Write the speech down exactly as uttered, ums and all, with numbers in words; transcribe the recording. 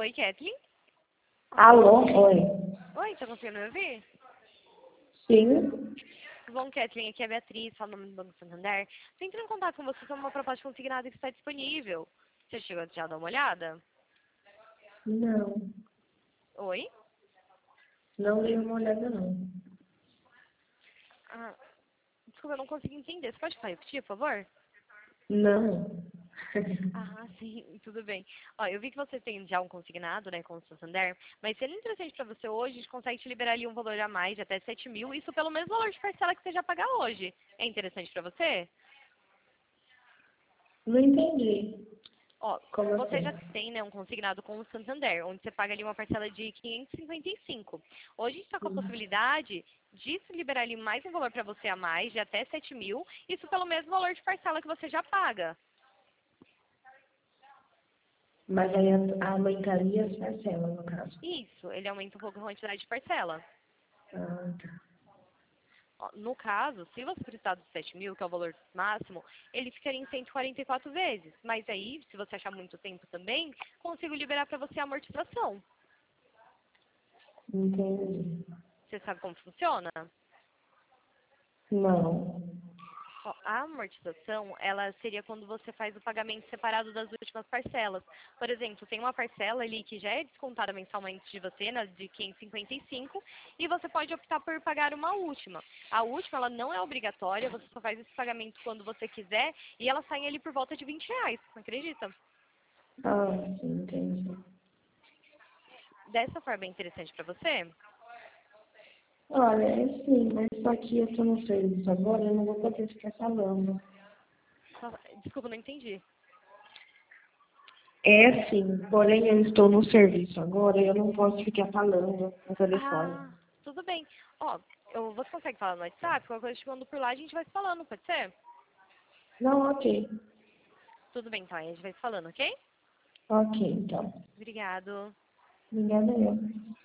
Oi, Kathleen? Alô, oi. Oi, tá conseguindo me ouvir? Sim? Tudo bom, Kathleen? Aqui é a Beatriz, fala no nome do Banco Santander. Tô entrando em contato com você sobre uma proposta consignada que está disponível. Você chegou a já dar uma olhada? Não, Oi? não dei uma olhada não. Ah, desculpa, eu não consegui entender. Você pode repetir, por favor? Não. Ah, sim, tudo bem. Ó, eu vi que você tem já um consignado, né, com o Santander, mas se ele é interessante para você hoje, a gente consegue te liberar ali um valor a mais de até sete mil, isso pelo mesmo valor de parcela que você já paga hoje. É interessante para você? Não entendi. Ó, Como você assim? já tem, né, um consignado com o Santander, onde você paga ali uma parcela de quinhentos e cinquenta e cinco. Hoje a gente está com a Hum. possibilidade de se liberar ali mais um valor para você a mais, de até sete mil, isso pelo mesmo valor de parcela que você já paga. Mas aí a- aumentaria as parcelas, no caso. Isso, ele aumenta um pouco a quantidade de parcela. Ah, tá. Ó, no caso, se você precisar dos sete mil, que é o valor máximo, ele ficaria em cento e quarenta e quatro vezes. Mas aí, se você achar muito tempo também, consigo liberar para você a amortização. Entendi. Você sabe como funciona? Não. Ó, a amortização, ela seria quando você faz o pagamento separado das últimas parcelas. Por exemplo, tem uma parcela ali que já é descontada mensalmente de você, né, de quinhentos e cinquenta e cinco, e você pode optar por pagar uma última. A última, ela não é obrigatória, você só faz esse pagamento quando você quiser, e ela sai ali por volta de vinte reais, não acredita? Ah, sim, entendi. Dessa forma é interessante para você? Olha, é sim, mas só que eu tô no serviço agora, eu não vou poder ficar falando. Só- Desculpa, não entendi. É sim, porém eu estou no serviço agora e eu não posso ficar falando no telefone. Ah, tudo bem. Ó, eu, você consegue falar no WhatsApp? Qualquer coisa eu te mando por lá, a gente vai se falando, pode ser? Não, ok. Tudo bem, então, aí a gente vai se falando, ok? Ok, então. Obrigado. Obrigada eu.